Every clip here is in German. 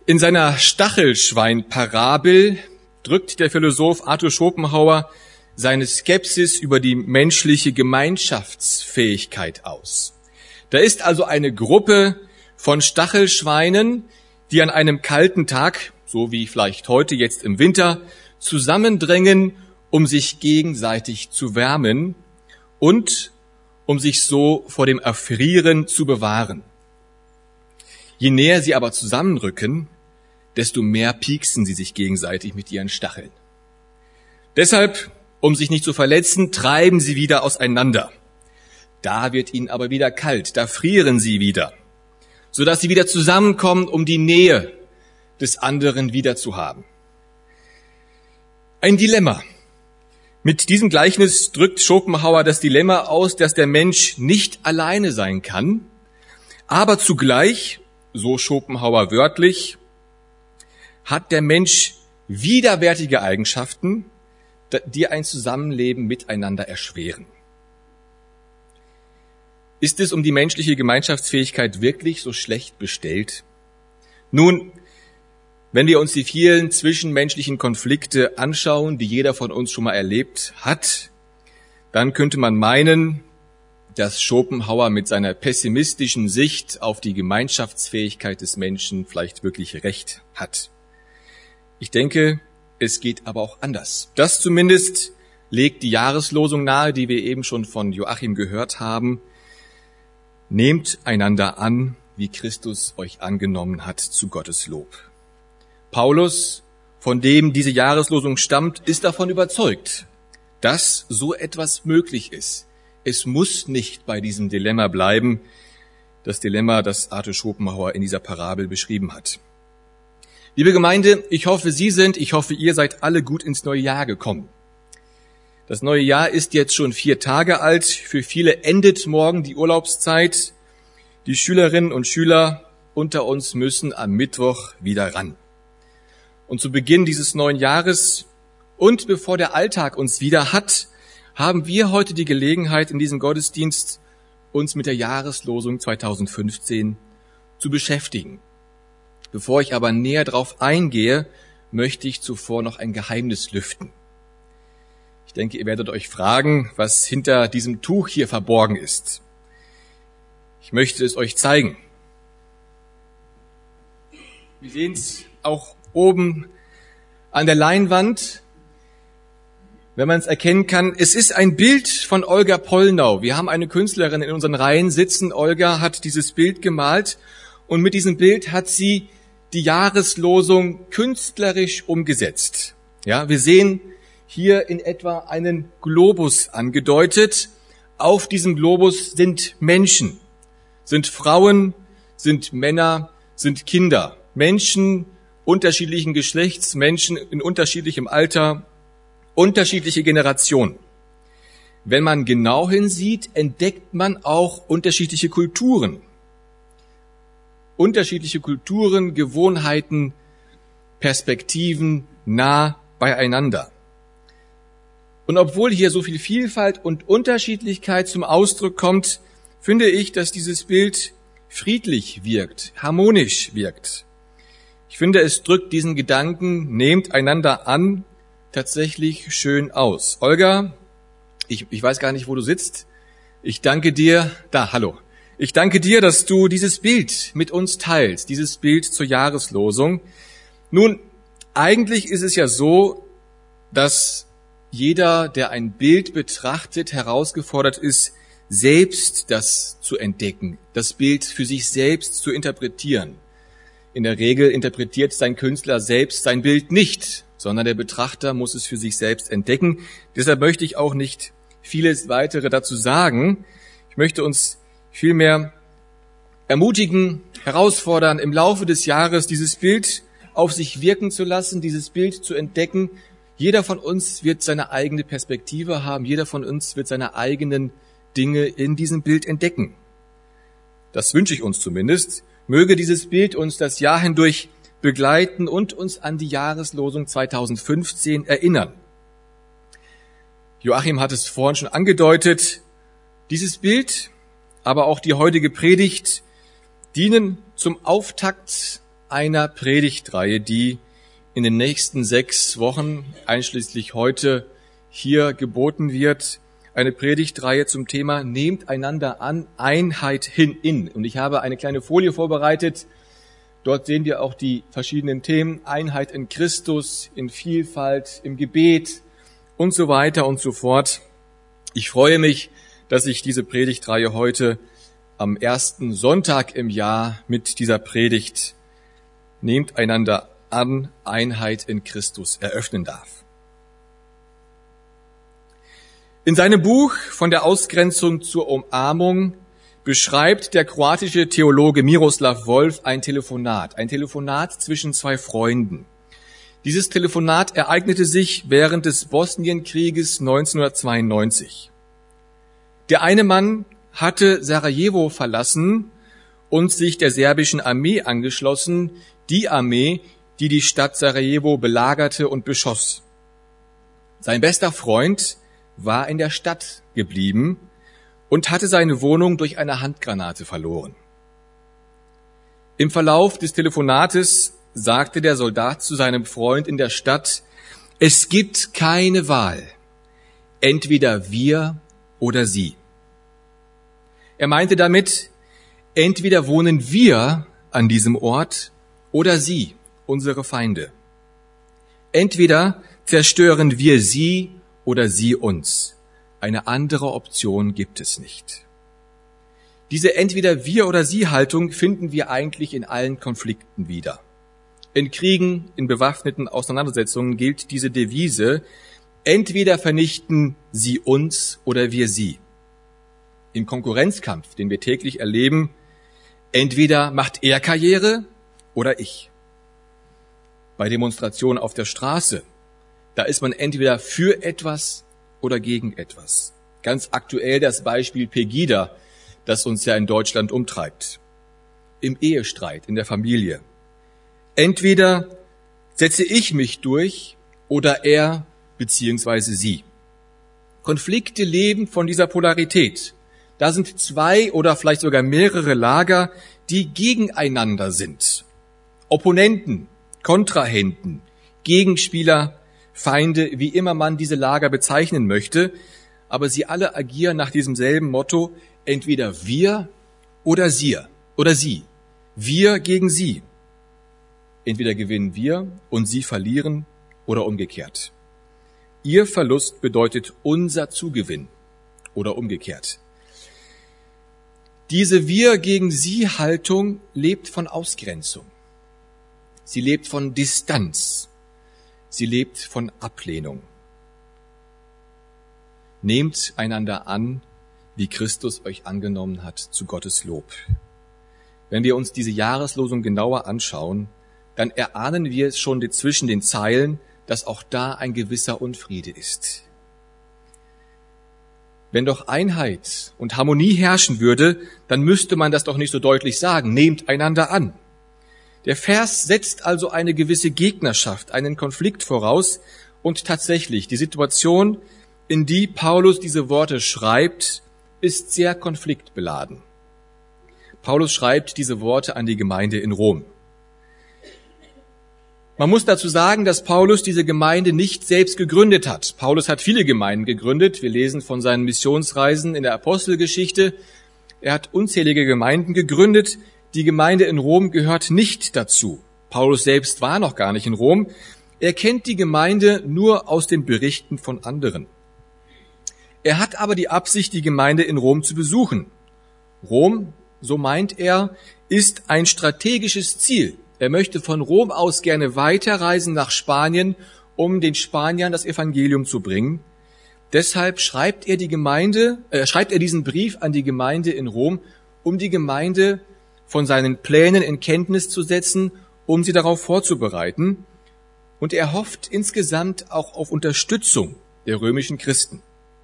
In seiner Stachelschwein-Parabel drückt der Philosoph Arthur Schopenhauer seine Skepsis über die menschliche Gemeinschaftsfähigkeit aus. Da ist also eine Gruppe von Stachelschweinen, die an einem kalten Tag, so wie vielleicht heute jetzt im Winter, zusammendrängen, um sich gegenseitig zu wärmen und um sich so vor dem Erfrieren zu bewahren. Je näher sie aber zusammenrücken, desto mehr pieksen sie sich gegenseitig mit ihren Stacheln. Deshalb, um sich nicht zu verletzen, treiben sie wieder auseinander. Da wird ihnen aber wieder kalt, da frieren sie wieder, sodass sie wieder zusammenkommen, um die Nähe des anderen wieder zu haben. Ein Dilemma. Mit diesem Gleichnis drückt Schopenhauer das Dilemma aus, dass der Mensch nicht alleine sein kann, aber zugleich, so Schopenhauer wörtlich, hat der Mensch widerwärtige Eigenschaften, die ein Zusammenleben miteinander erschweren. Ist es um die menschliche Gemeinschaftsfähigkeit wirklich so schlecht bestellt? Nun, wenn wir uns die vielen zwischenmenschlichen Konflikte anschauen, die jeder von uns schon mal erlebt hat, dann könnte man meinen, dass Schopenhauer mit seiner pessimistischen Sicht auf die Gemeinschaftsfähigkeit des Menschen vielleicht wirklich recht hat. Ich denke, es geht aber auch anders. Das zumindest legt die Jahreslosung nahe, die wir eben schon von Joachim gehört haben. Nehmt einander an, wie Christus euch angenommen hat, zu Gottes Lob. Paulus, von dem diese Jahreslosung stammt, ist davon überzeugt, dass so etwas möglich ist. Es muss nicht bei diesem Dilemma bleiben, das Dilemma, das Arthur Schopenhauer in dieser Parabel beschrieben hat. Liebe Gemeinde, ich hoffe, ihr seid alle gut ins neue Jahr gekommen. Das neue Jahr ist jetzt schon 4 Tage alt. Für viele endet morgen die Urlaubszeit. Die Schülerinnen und Schüler unter uns müssen am Mittwoch wieder ran. Und zu Beginn dieses neuen Jahres und bevor der Alltag uns wieder hat, haben wir heute die Gelegenheit, in diesem Gottesdienst uns mit der Jahreslosung 2015 zu beschäftigen. Bevor ich aber näher darauf eingehe, möchte ich zuvor noch ein Geheimnis lüften. Ich denke, ihr werdet euch fragen, was hinter diesem Tuch hier verborgen ist. Ich möchte es euch zeigen. Wir sehen es auch oben an der Leinwand, wenn man es erkennen kann. Es ist ein Bild von Olga Pollnau. Wir haben eine Künstlerin in unseren Reihen sitzen. Olga hat dieses Bild gemalt und mit diesem Bild hat sie die Jahreslosung künstlerisch umgesetzt. Ja, wir sehen hier in etwa einen Globus angedeutet. Auf diesem Globus sind Menschen, sind Frauen, sind Männer, sind Kinder. Menschen unterschiedlichen Geschlechts, Menschen in unterschiedlichem Alter, unterschiedliche Generationen. Wenn man genau hinsieht, entdeckt man auch unterschiedliche Kulturen. Unterschiedliche Kulturen, Gewohnheiten, Perspektiven nah beieinander. Und obwohl hier so viel Vielfalt und Unterschiedlichkeit zum Ausdruck kommt, finde ich, dass dieses Bild friedlich wirkt, harmonisch wirkt. Ich finde, es drückt diesen Gedanken, nehmt einander an, tatsächlich schön aus. Olga, ich weiß gar nicht, wo du sitzt. Ich danke dir, hallo. Ich danke dir, dass du dieses Bild mit uns teilst, dieses Bild zur Jahreslosung. Nun, eigentlich ist es ja so, dass jeder, der ein Bild betrachtet, herausgefordert ist, selbst das zu entdecken, das Bild für sich selbst zu interpretieren. In der Regel interpretiert sein Künstler selbst sein Bild nicht, sondern der Betrachter muss es für sich selbst entdecken. Deshalb möchte ich auch nicht vieles weitere dazu sagen. Ich möchte uns vielmehr ermutigen, herausfordern, im Laufe des Jahres dieses Bild auf sich wirken zu lassen, dieses Bild zu entdecken. Jeder von uns wird seine eigene Perspektive haben, jeder von uns wird seine eigenen Dinge in diesem Bild entdecken. Das wünsche ich uns zumindest. Möge dieses Bild uns das Jahr hindurch begleiten und uns an die Jahreslosung 2015 erinnern. Joachim hat es vorhin schon angedeutet. Dieses Bild, aber auch die heutige Predigt dienen zum Auftakt einer Predigtreihe, die in den nächsten 6 Wochen, einschließlich heute, hier geboten wird. Eine Predigtreihe zum Thema Nehmt einander an, Einheit hin in. Und ich habe eine kleine Folie vorbereitet. Dort sehen wir auch die verschiedenen Themen. Einheit in Christus, in Vielfalt, im Gebet und so weiter und so fort. Ich freue mich, dass ich diese Predigtreihe heute am ersten Sonntag im Jahr mit dieser Predigt Nehmt einander an, Einheit in Christus eröffnen darf. In seinem Buch Von der Ausgrenzung zur Umarmung beschreibt der kroatische Theologe Miroslav Volf ein Telefonat zwischen 2 Freunden. Dieses Telefonat ereignete sich während des Bosnienkrieges 1992. Der eine Mann hatte Sarajevo verlassen und sich der serbischen Armee angeschlossen, die Armee, die die Stadt Sarajevo belagerte und beschoss. Sein bester Freund war in der Stadt geblieben und hatte seine Wohnung durch eine Handgranate verloren. Im Verlauf des Telefonates sagte der Soldat zu seinem Freund in der Stadt: Es gibt keine Wahl, entweder wir oder sie. Er meinte damit, entweder wohnen wir an diesem Ort oder sie, unsere Feinde. Entweder zerstören wir sie oder sie uns. Eine andere Option gibt es nicht. Diese entweder wir oder sie Haltung finden wir eigentlich in allen Konflikten wieder. In Kriegen, in bewaffneten Auseinandersetzungen gilt diese Devise: Entweder vernichten sie uns oder wir sie. Im Konkurrenzkampf, den wir täglich erleben, entweder macht er Karriere oder ich. Bei Demonstrationen auf der Straße, da ist man entweder für etwas oder gegen etwas. Ganz aktuell das Beispiel Pegida, das uns ja in Deutschland umtreibt. Im Ehestreit, in der Familie. Entweder setze ich mich durch oder er bzw. sie. Konflikte leben von dieser Polarität. Da sind 2 oder vielleicht sogar mehrere Lager, die gegeneinander sind. Opponenten, Kontrahenten, Gegenspieler, Feinde, wie immer man diese Lager bezeichnen möchte, aber sie alle agieren nach diesem selben Motto: entweder wir oder sie, wir gegen sie. Entweder gewinnen wir und sie verlieren oder umgekehrt. Ihr Verlust bedeutet unser Zugewinn oder umgekehrt. Diese Wir gegen sie Haltung lebt von Ausgrenzung. Sie lebt von Distanz. Sie lebt von Ablehnung. Nehmt einander an, wie Christus euch angenommen hat, zu Gottes Lob. Wenn wir uns diese Jahreslosung genauer anschauen, dann erahnen wir es schon zwischen den Zeilen, dass auch da ein gewisser Unfriede ist. Wenn doch Einheit und Harmonie herrschen würde, dann müsste man das doch nicht so deutlich sagen: Nehmt einander an. Der Vers setzt also eine gewisse Gegnerschaft, einen Konflikt voraus, und tatsächlich, die Situation, in die Paulus diese Worte schreibt, ist sehr konfliktbeladen. Paulus schreibt diese Worte an die Gemeinde in Rom. Man muss dazu sagen, dass Paulus diese Gemeinde nicht selbst gegründet hat. Paulus hat viele Gemeinden gegründet. Wir lesen von seinen Missionsreisen in der Apostelgeschichte. Er hat unzählige Gemeinden gegründet. Die Gemeinde in Rom gehört nicht dazu. Paulus selbst war noch gar nicht in Rom. Er kennt die Gemeinde nur aus den Berichten von anderen. Er hat aber die Absicht, die Gemeinde in Rom zu besuchen. Rom, so meint er, ist ein strategisches Ziel. Er möchte von Rom aus gerne weiterreisen nach Spanien, um den Spaniern das Evangelium zu bringen. Deshalb schreibt er diesen Brief an die Gemeinde in Rom, um die Gemeinde von seinen Plänen in Kenntnis zu setzen, um sie darauf vorzubereiten. Und er hofft insgesamt auch auf Unterstützung der römischen Christen.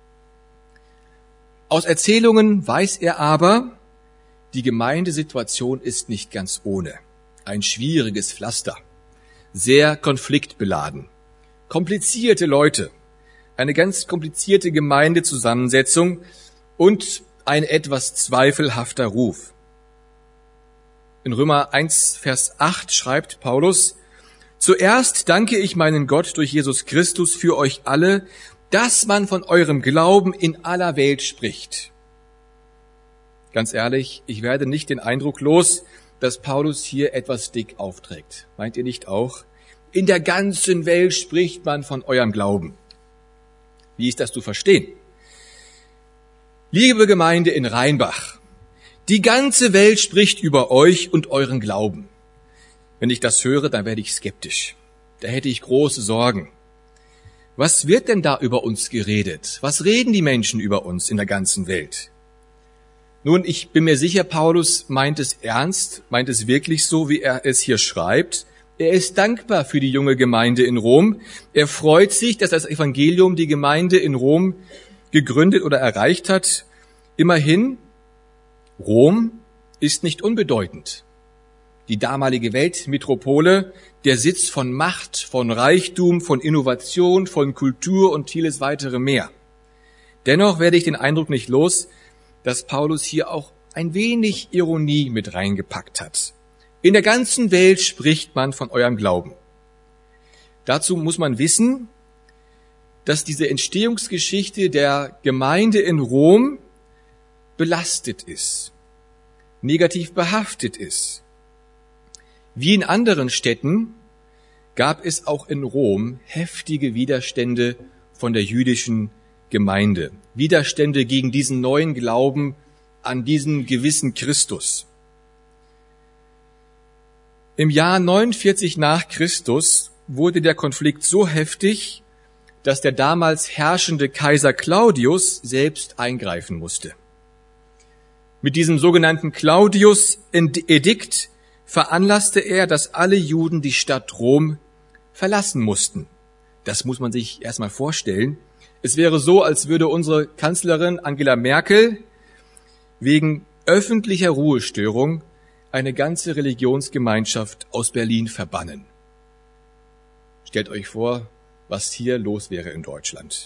Aus Erzählungen weiß er aber, die Gemeindesituation ist nicht ganz ohne. Ein schwieriges Pflaster, sehr konfliktbeladen, komplizierte Leute, eine ganz komplizierte Gemeindezusammensetzung und ein etwas zweifelhafter Ruf. In Römer 1, Vers 8 schreibt Paulus: Zuerst danke ich meinen Gott durch Jesus Christus für euch alle, dass man von eurem Glauben in aller Welt spricht. Ganz ehrlich, ich werde nicht den Eindruck los, dass Paulus hier etwas dick aufträgt. Meint ihr nicht auch? In der ganzen Welt spricht man von eurem Glauben. Wie ist das zu verstehen? Liebe Gemeinde in Rheinbach, die ganze Welt spricht über euch und euren Glauben. Wenn ich das höre, dann werde ich skeptisch. Da hätte ich große Sorgen. Was wird denn da über uns geredet? Was reden die Menschen über uns in der ganzen Welt? Nun, ich bin mir sicher, Paulus meint es ernst, meint es wirklich so, wie er es hier schreibt. Er ist dankbar für die junge Gemeinde in Rom. Er freut sich, dass das Evangelium die Gemeinde in Rom gegründet oder erreicht hat. Immerhin, Rom ist nicht unbedeutend. Die damalige Weltmetropole, der Sitz von Macht, von Reichtum, von Innovation, von Kultur und vieles weitere mehr. Dennoch werde ich den Eindruck nicht los, dass Paulus hier auch ein wenig Ironie mit reingepackt hat. In der ganzen Welt spricht man von eurem Glauben. Dazu muss man wissen, dass diese Entstehungsgeschichte der Gemeinde in Rom belastet ist, negativ behaftet ist. Wie in anderen Städten gab es auch in Rom heftige Widerstände von der jüdischen Gemeinde. Widerstände gegen diesen neuen Glauben an diesen gewissen Christus. Im Jahr 49 nach Christus wurde der Konflikt so heftig, dass der damals herrschende Kaiser Claudius selbst eingreifen musste. Mit diesem sogenannten Claudius-Edikt veranlasste er, dass alle Juden die Stadt Rom verlassen mussten. Das muss man sich erstmal vorstellen. Es wäre so, als würde unsere Kanzlerin Angela Merkel wegen öffentlicher Ruhestörung eine ganze Religionsgemeinschaft aus Berlin verbannen. Stellt euch vor, was hier los wäre in Deutschland.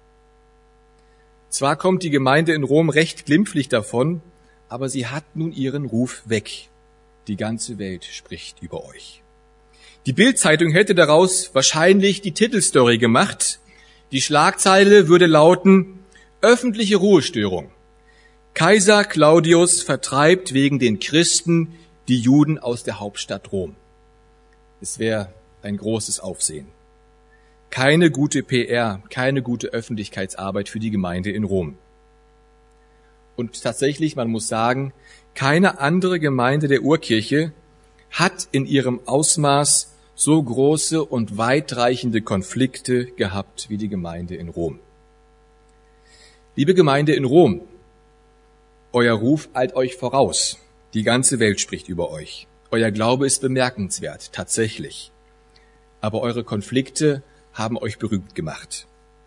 Zwar kommt die Gemeinde in Rom recht glimpflich davon, aber sie hat nun ihren Ruf weg. Die ganze Welt spricht über euch. Die Bild-Zeitung hätte daraus wahrscheinlich die Titelstory gemacht. Die Schlagzeile würde lauten: öffentliche Ruhestörung. Kaiser Claudius vertreibt wegen den Christen die Juden aus der Hauptstadt Rom. Es wäre ein großes Aufsehen. Keine gute PR, keine gute Öffentlichkeitsarbeit für die Gemeinde in Rom. Und tatsächlich, man muss sagen, keine andere Gemeinde der Urkirche hat in ihrem Ausmaß so große und weitreichende Konflikte gehabt wie die Gemeinde in Rom. Liebe Gemeinde in Rom, euer Ruf eilt euch voraus. Die ganze Welt spricht über euch. Euer Glaube ist bemerkenswert, tatsächlich. Aber eure Konflikte haben euch berühmt gemacht.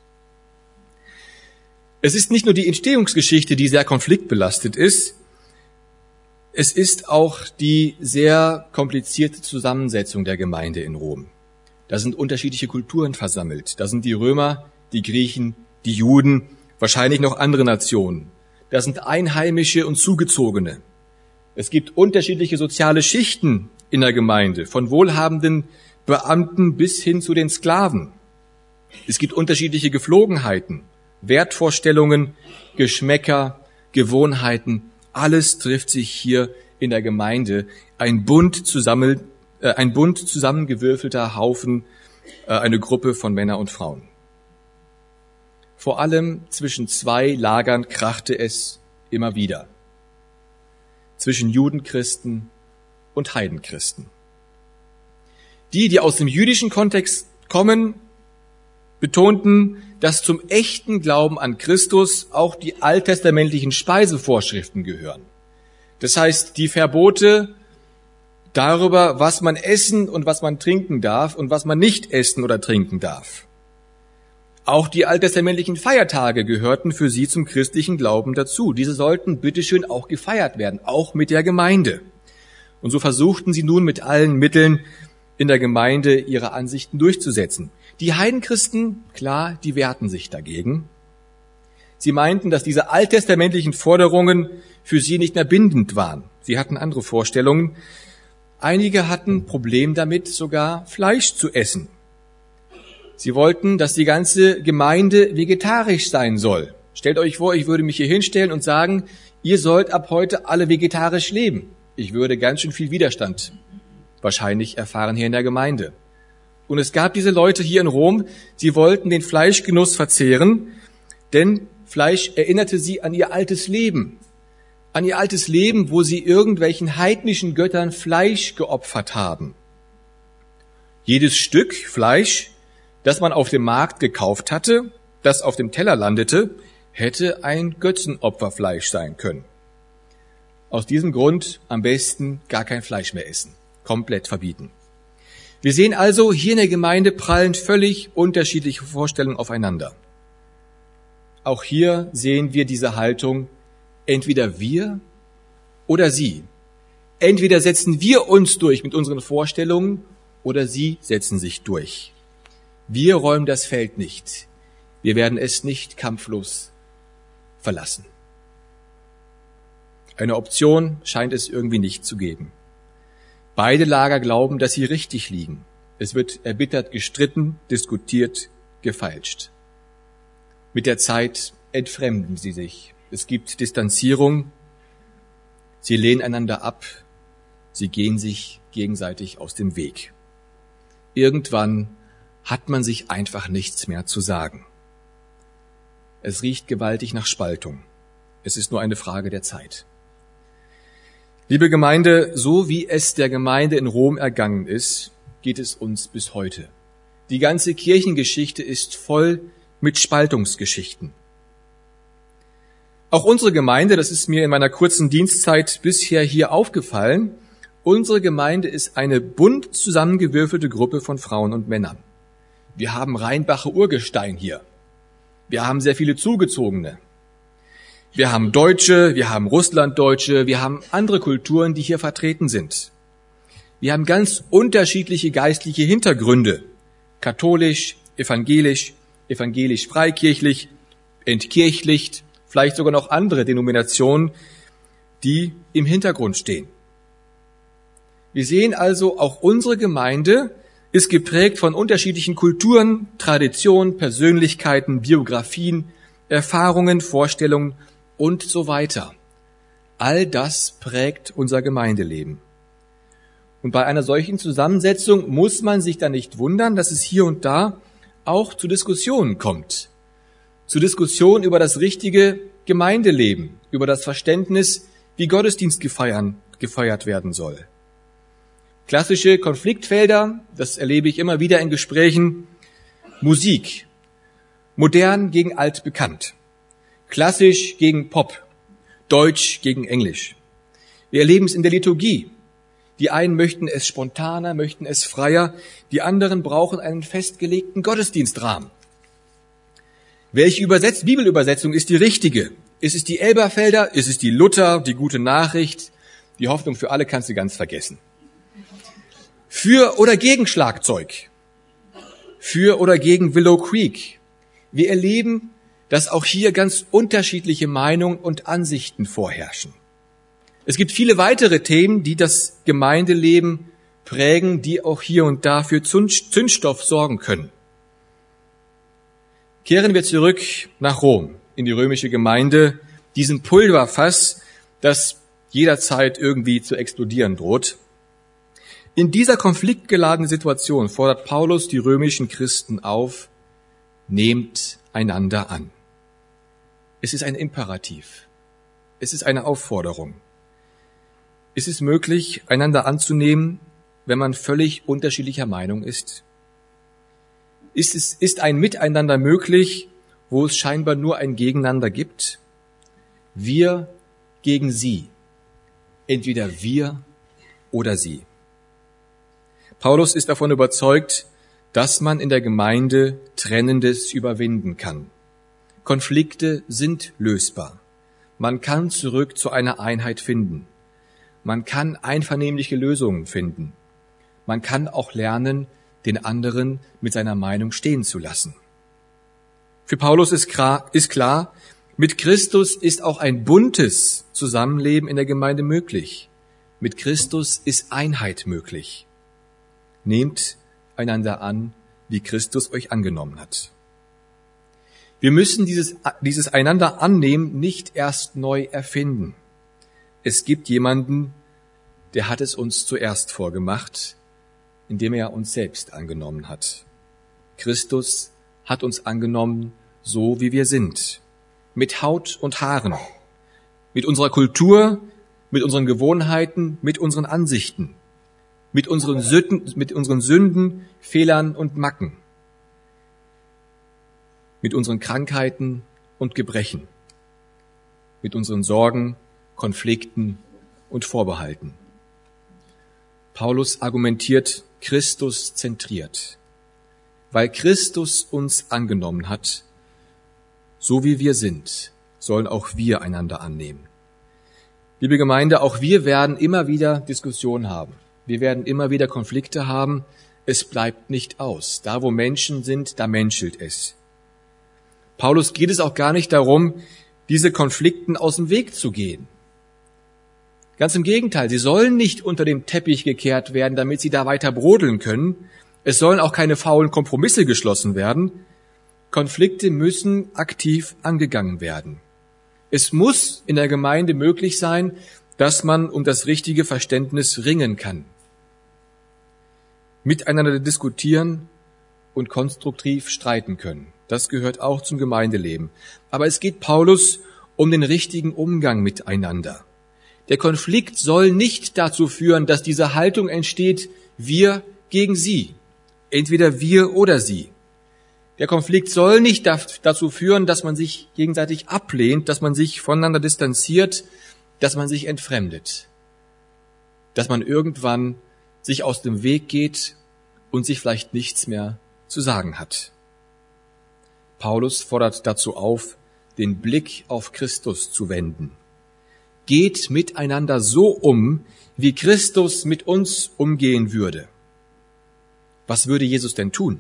Es ist nicht nur die Entstehungsgeschichte, die sehr konfliktbelastet ist, es ist auch die sehr komplizierte Zusammensetzung der Gemeinde in Rom. Da sind unterschiedliche Kulturen versammelt. Da sind die Römer, die Griechen, die Juden, wahrscheinlich noch andere Nationen. Da sind Einheimische und Zugezogene. Es gibt unterschiedliche soziale Schichten in der Gemeinde, von wohlhabenden Beamten bis hin zu den Sklaven. Es gibt unterschiedliche Geflogenheiten, Wertvorstellungen, Geschmäcker, Gewohnheiten. Alles trifft sich hier in der Gemeinde. Ein bunt zusammengewürfelter Haufen, eine Gruppe von Männern und Frauen. Vor allem zwischen zwei Lagern krachte es immer wieder. Zwischen Judenchristen und Heidenchristen. Die aus dem jüdischen Kontext kommen, betonten, dass zum echten Glauben an Christus auch die alttestamentlichen Speisevorschriften gehören. Das heißt, die Verbote darüber, was man essen und was man trinken darf und was man nicht essen oder trinken darf. Auch die alttestamentlichen Feiertage gehörten für sie zum christlichen Glauben dazu. Diese sollten bitteschön auch gefeiert werden, auch mit der Gemeinde. Und so versuchten sie nun mit allen Mitteln in der Gemeinde ihre Ansichten durchzusetzen. Die Heidenchristen, klar, die wehrten sich dagegen. Sie meinten, dass diese alttestamentlichen Forderungen für sie nicht mehr bindend waren. Sie hatten andere Vorstellungen. Einige hatten Problem damit, sogar Fleisch zu essen. Sie wollten, dass die ganze Gemeinde vegetarisch sein soll. Stellt euch vor, ich würde mich hier hinstellen und sagen, ihr sollt ab heute alle vegetarisch leben. Ich würde ganz schön viel Widerstand wahrscheinlich erfahren hier in der Gemeinde. Und es gab diese Leute hier in Rom, sie wollten den Fleischgenuss verzehren, denn Fleisch erinnerte sie an ihr altes Leben. An ihr altes Leben, wo sie irgendwelchen heidnischen Göttern Fleisch geopfert haben. Jedes Stück Fleisch, das man auf dem Markt gekauft hatte, das auf dem Teller landete, hätte ein Götzenopferfleisch sein können. Aus diesem Grund am besten gar kein Fleisch mehr essen. Komplett verbieten. Wir sehen also, hier in der Gemeinde prallen völlig unterschiedliche Vorstellungen aufeinander. Auch hier sehen wir diese Haltung, entweder wir oder sie. Entweder setzen wir uns durch mit unseren Vorstellungen oder sie setzen sich durch. Wir räumen das Feld nicht. Wir werden es nicht kampflos verlassen. Eine Option scheint es irgendwie nicht zu geben. Beide Lager glauben, dass sie richtig liegen. Es wird erbittert gestritten, diskutiert, gefeilscht. Mit der Zeit entfremden sie sich. Es gibt Distanzierung. Sie lehnen einander ab. Sie gehen sich gegenseitig aus dem Weg. Irgendwann hat man sich einfach nichts mehr zu sagen. Es riecht gewaltig nach Spaltung. Es ist nur eine Frage der Zeit. Liebe Gemeinde, so wie es der Gemeinde in Rom ergangen ist, geht es uns bis heute. Die ganze Kirchengeschichte ist voll mit Spaltungsgeschichten. Auch unsere Gemeinde, das ist mir in meiner kurzen Dienstzeit bisher hier aufgefallen, unsere Gemeinde ist eine bunt zusammengewürfelte Gruppe von Frauen und Männern. Wir haben Rheinbacher Urgestein hier. Wir haben sehr viele Zugezogene. Wir haben Deutsche, wir haben Russlanddeutsche, wir haben andere Kulturen, die hier vertreten sind. Wir haben ganz unterschiedliche geistliche Hintergründe. Katholisch, evangelisch, evangelisch-freikirchlich, entkirchlicht, vielleicht sogar noch andere Denominationen, die im Hintergrund stehen. Wir sehen also, auch unsere Gemeinde ist geprägt von unterschiedlichen Kulturen, Traditionen, Persönlichkeiten, Biografien, Erfahrungen, Vorstellungen und so weiter. All das prägt unser Gemeindeleben. Und bei einer solchen Zusammensetzung muss man sich dann nicht wundern, dass es hier und da auch zu Diskussionen kommt. Zu Diskussionen über das richtige Gemeindeleben, über das Verständnis, wie Gottesdienst gefeiert werden soll. Klassische Konfliktfelder, das erlebe ich immer wieder in Gesprächen. Musik, modern gegen altbekannt, klassisch gegen Pop, Deutsch gegen Englisch. Wir erleben es in der Liturgie. Die einen möchten es spontaner, möchten es freier, die anderen brauchen einen festgelegten Gottesdienstrahmen. Welche Bibelübersetzung ist die richtige? Ist es die Elberfelder? Ist es die Luther, die Gute Nachricht? Die Hoffnung für alle kannst du ganz vergessen. Für oder gegen Schlagzeug? Für oder gegen Willow Creek? Wir erleben, dass auch hier ganz unterschiedliche Meinungen und Ansichten vorherrschen. Es gibt viele weitere Themen, die das Gemeindeleben prägen, die auch hier und da für Zündstoff sorgen können. Kehren wir zurück nach Rom, in die römische Gemeinde, diesem Pulverfass, das jederzeit irgendwie zu explodieren droht. In dieser konfliktgeladenen Situation fordert Paulus die römischen Christen auf, nehmt einander an. Es ist ein Imperativ. Es ist eine Aufforderung. Ist es möglich, einander anzunehmen, wenn man völlig unterschiedlicher Meinung ist? Ist ein Miteinander möglich, wo es scheinbar nur ein Gegeneinander gibt? Wir gegen sie. Entweder wir oder sie. Paulus ist davon überzeugt, dass man in der Gemeinde Trennendes überwinden kann. Konflikte sind lösbar. Man kann zurück zu einer Einheit finden. Man kann einvernehmliche Lösungen finden. Man kann auch lernen, den anderen mit seiner Meinung stehen zu lassen. Für Paulus ist klar, mit Christus ist auch ein buntes Zusammenleben in der Gemeinde möglich. Mit Christus ist Einheit möglich. Nehmt einander an, wie Christus euch angenommen hat. Wir müssen dieses einander annehmen nicht erst neu erfinden. Es gibt jemanden, der hat es uns zuerst vorgemacht, indem er uns selbst angenommen hat. Christus hat uns angenommen, so wie wir sind, mit Haut und Haaren, mit unserer Kultur, mit unseren Gewohnheiten, mit unseren Ansichten, mit unseren Sünden, Fehlern und Macken, mit unseren Krankheiten und Gebrechen, mit unseren Sorgen, Konflikten und Vorbehalten. Paulus argumentiert Christus zentriert. Weil Christus uns angenommen hat, so wie wir sind, sollen auch wir einander annehmen. Liebe Gemeinde, auch wir werden immer wieder Diskussionen haben. Wir werden immer wieder Konflikte haben. Es bleibt nicht aus. Da, wo Menschen sind, da menschelt es. Paulus geht es auch gar nicht darum, diese Konflikten aus dem Weg zu gehen. Ganz im Gegenteil, sie sollen nicht unter dem Teppich gekehrt werden, damit sie da weiter brodeln können. Es sollen auch keine faulen Kompromisse geschlossen werden. Konflikte müssen aktiv angegangen werden. Es muss in der Gemeinde möglich sein, dass man um das richtige Verständnis ringen kann. Miteinander diskutieren und konstruktiv streiten können. Das gehört auch zum Gemeindeleben. Aber es geht Paulus um den richtigen Umgang miteinander. Der Konflikt soll nicht dazu führen, dass diese Haltung entsteht, wir gegen sie. Entweder wir oder sie. Der Konflikt soll nicht dazu führen, dass man sich gegenseitig ablehnt, dass man sich voneinander distanziert, dass man sich entfremdet. Dass man irgendwann sich aus dem Weg geht und sich vielleicht nichts mehr zu sagen hat. Paulus fordert dazu auf, den Blick auf Christus zu wenden. Geht miteinander so um, wie Christus mit uns umgehen würde. Was würde Jesus denn tun?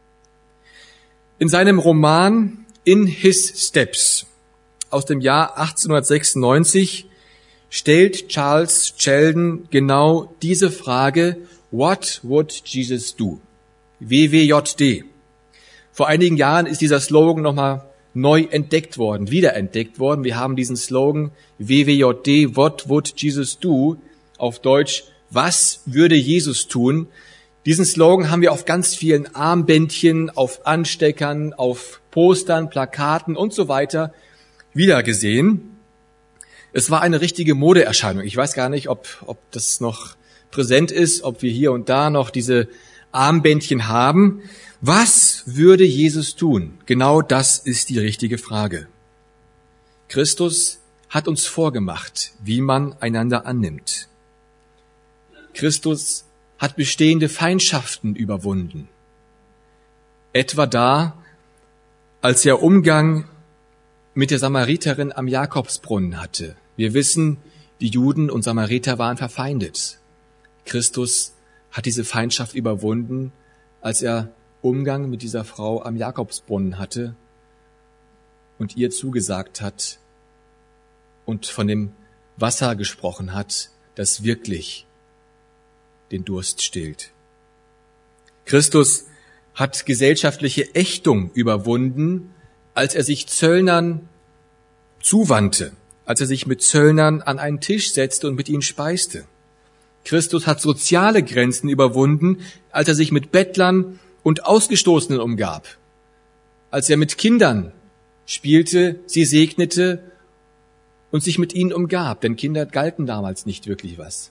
In seinem Roman In His Steps aus dem Jahr 1896 stellt Charles Sheldon genau diese Frage, What would Jesus do? WWJD. Vor einigen Jahren ist dieser Slogan nochmal neu entdeckt worden, wiederentdeckt worden. Wir haben diesen Slogan WWJD, What would Jesus do? Auf Deutsch, was würde Jesus tun? Diesen Slogan haben wir auf ganz vielen Armbändchen, auf Ansteckern, auf Postern, Plakaten und so weiter wiedergesehen. Es war eine richtige Modeerscheinung. Ich weiß gar nicht, ob das noch präsent ist, ob wir hier und da noch diese Armbändchen haben. Was würde Jesus tun? Genau das ist die richtige Frage. Christus hat uns vorgemacht, wie man einander annimmt. Christus hat bestehende Feindschaften überwunden. Etwa da, als er Umgang mit der Samariterin am Jakobsbrunnen hatte. Wir wissen, die Juden und Samariter waren verfeindet. Christus hat diese Feindschaft überwunden, als er Umgang mit dieser Frau am Jakobsbrunnen hatte und ihr zugesagt hat und von dem Wasser gesprochen hat, das wirklich den Durst stillt. Christus hat gesellschaftliche Ächtung überwunden, als er sich Zöllnern zuwandte, als er sich mit Zöllnern an einen Tisch setzte und mit ihnen speiste. Christus hat soziale Grenzen überwunden, als er sich mit Bettlern und Ausgestoßenen umgab, als er mit Kindern spielte, sie segnete und sich mit ihnen umgab, denn Kinder galten damals nicht wirklich was.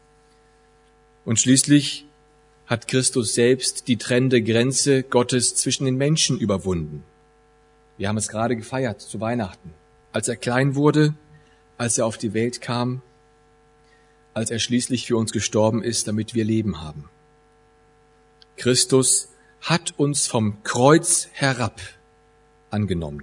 Und schließlich hat Christus selbst die trennende Grenze Gottes zwischen den Menschen überwunden. Wir haben es gerade gefeiert zu Weihnachten. Als er klein wurde, als er auf die Welt kam, als er schließlich für uns gestorben ist, damit wir Leben haben. Christus hat uns vom Kreuz herab angenommen.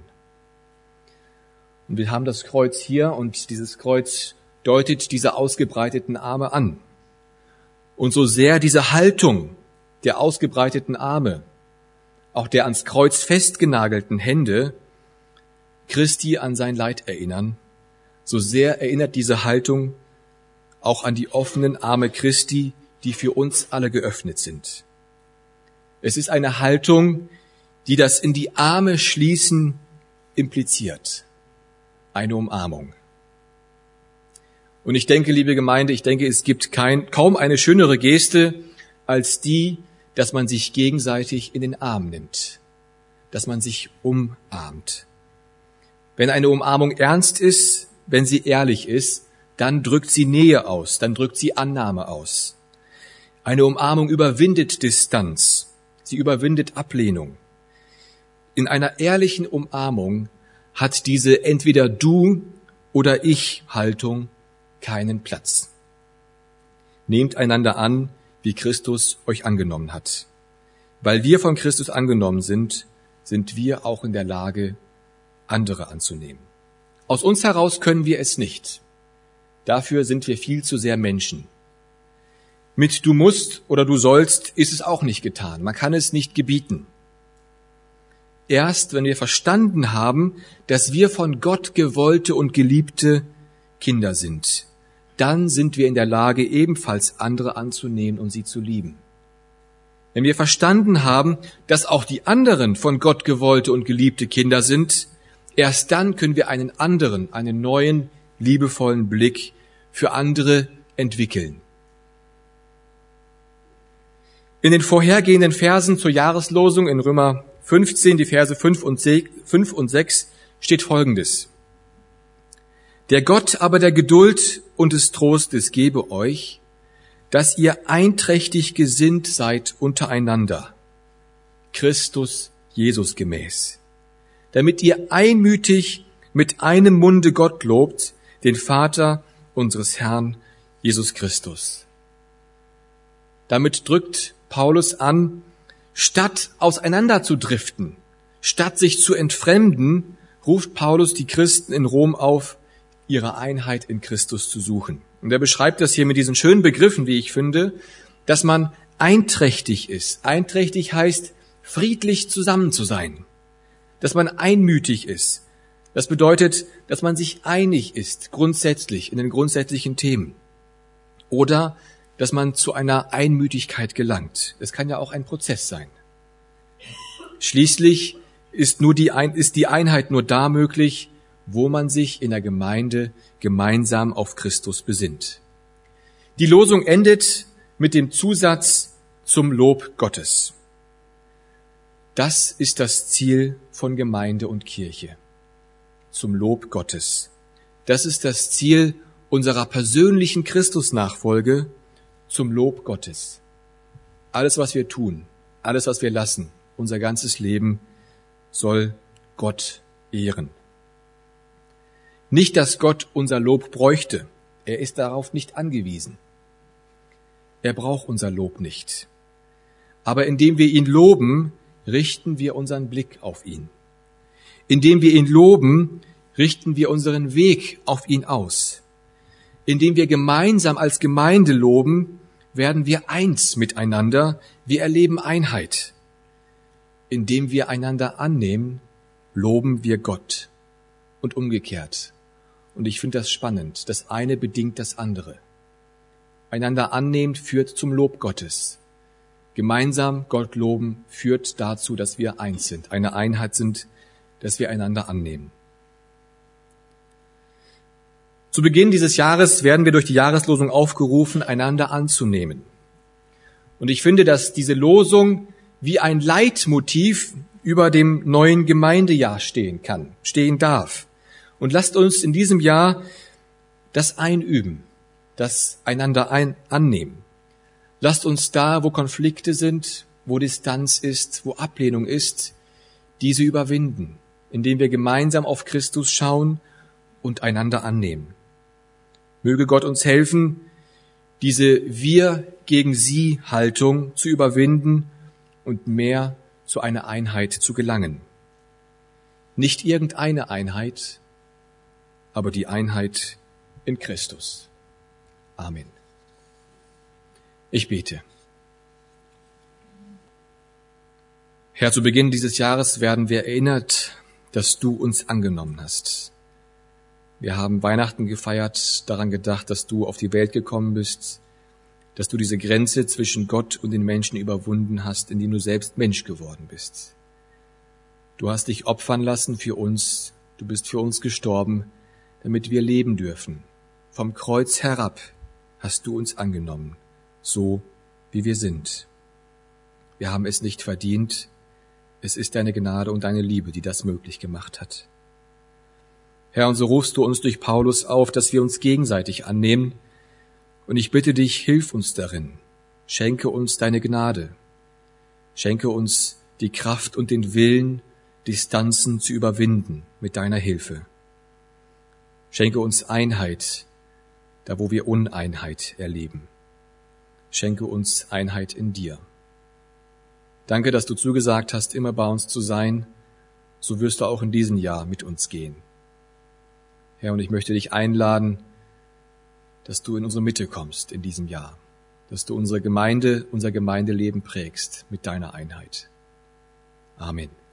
Und wir haben das Kreuz hier und dieses Kreuz deutet diese ausgebreiteten Arme an. Und so sehr diese Haltung der ausgebreiteten Arme, auch der ans Kreuz festgenagelten Hände, Christi an sein Leid erinnern, so sehr erinnert diese Haltung auch an die offenen Arme Christi, die für uns alle geöffnet sind. Es ist eine Haltung, die das in die Arme schließen impliziert. Eine Umarmung. Und ich denke, liebe Gemeinde, es gibt kaum eine schönere Geste als die, dass man sich gegenseitig in den Arm nimmt, dass man sich umarmt. Wenn eine Umarmung ernst ist, wenn sie ehrlich ist, dann drückt sie Nähe aus, dann drückt sie Annahme aus. Eine Umarmung überwindet Distanz, sie überwindet Ablehnung. In einer ehrlichen Umarmung hat diese entweder du oder ich Haltung keinen Platz. Nehmt einander an, wie Christus euch angenommen hat. Weil wir von Christus angenommen sind, sind wir auch in der Lage, andere anzunehmen. Aus uns heraus können wir es nicht. Dafür sind wir viel zu sehr Menschen. Mit du musst oder du sollst ist es auch nicht getan. Man kann es nicht gebieten. Erst wenn wir verstanden haben, dass wir von Gott gewollte und geliebte Kinder sind, dann sind wir in der Lage, ebenfalls andere anzunehmen und sie zu lieben. Wenn wir verstanden haben, dass auch die anderen von Gott gewollte und geliebte Kinder sind, erst dann können wir einen anderen, einen neuen, liebevollen Blick für andere entwickeln. In den vorhergehenden Versen zur Jahreslosung in Römer 15, die Verse 5 und 6, steht Folgendes. Der Gott aber der Geduld und des Trostes gebe euch, dass ihr einträchtig gesinnt seid untereinander, Christus Jesus gemäß, damit ihr einmütig mit einem Munde Gott lobt, den Vater unseres Herrn Jesus Christus. Damit drückt Paulus an, statt auseinanderzudriften, statt sich zu entfremden, ruft Paulus die Christen in Rom auf, ihre Einheit in Christus zu suchen. Und er beschreibt das hier mit diesen schönen Begriffen, wie ich finde, dass man einträchtig ist. Einträchtig heißt, friedlich zusammen zu sein. Dass man einmütig ist. Das bedeutet, dass man sich einig ist, grundsätzlich, in den grundsätzlichen Themen. Oder, dass man zu einer Einmütigkeit gelangt. Das kann ja auch ein Prozess sein. Schließlich ist die Einheit nur da möglich, wo man sich in der Gemeinde gemeinsam auf Christus besinnt. Die Losung endet mit dem Zusatz zum Lob Gottes. Das ist das Ziel von Gemeinde und Kirche. Zum Lob Gottes. Das ist das Ziel unserer persönlichen Christusnachfolge, zum Lob Gottes. Alles, was wir tun, alles, was wir lassen, unser ganzes Leben soll Gott ehren. Nicht, dass Gott unser Lob bräuchte. Er ist darauf nicht angewiesen. Er braucht unser Lob nicht. Aber indem wir ihn loben, richten wir unseren Blick auf ihn. Indem wir ihn loben, richten wir unseren Weg auf ihn aus. Indem wir gemeinsam als Gemeinde loben, werden wir eins miteinander. Wir erleben Einheit. Indem wir einander annehmen, loben wir Gott. Und umgekehrt. Und ich finde das spannend. Das eine bedingt das andere. Einander annehmen führt zum Lob Gottes. Gemeinsam Gott loben führt dazu, dass wir eins sind, eine Einheit sind, dass wir einander annehmen. Zu Beginn dieses Jahres werden wir durch die Jahreslosung aufgerufen, einander anzunehmen. Und ich finde, dass diese Losung wie ein Leitmotiv über dem neuen Gemeindejahr stehen darf. Und lasst uns in diesem Jahr das einüben, das einander annehmen. Lasst uns da, wo Konflikte sind, wo Distanz ist, wo Ablehnung ist, diese überwinden, indem wir gemeinsam auf Christus schauen und einander annehmen. Möge Gott uns helfen, diese Wir gegen Sie Haltung zu überwinden und mehr zu einer Einheit zu gelangen. Nicht irgendeine Einheit, aber die Einheit in Christus. Amen. Ich bete. Herr, zu Beginn dieses Jahres werden wir erinnert, dass du uns angenommen hast. Wir haben Weihnachten gefeiert, daran gedacht, dass du auf die Welt gekommen bist, dass du diese Grenze zwischen Gott und den Menschen überwunden hast, indem du selbst Mensch geworden bist. Du hast dich opfern lassen für uns, du bist für uns gestorben, damit wir leben dürfen. Vom Kreuz herab hast du uns angenommen, so wie wir sind. Wir haben es nicht verdient, es ist deine Gnade und deine Liebe, die das möglich gemacht hat. Herr, und so rufst du uns durch Paulus auf, dass wir uns gegenseitig annehmen, und ich bitte dich, hilf uns darin. Schenke uns deine Gnade. Schenke uns die Kraft und den Willen, Distanzen zu überwinden mit deiner Hilfe. Schenke uns Einheit, da wo wir Uneinheit erleben. Schenke uns Einheit in dir. Danke, dass du zugesagt hast, immer bei uns zu sein. So wirst du auch in diesem Jahr mit uns gehen. Herr, und ich möchte dich einladen, dass du in unsere Mitte kommst in diesem Jahr, dass du unsere Gemeinde, unser Gemeindeleben prägst mit deiner Einheit. Amen.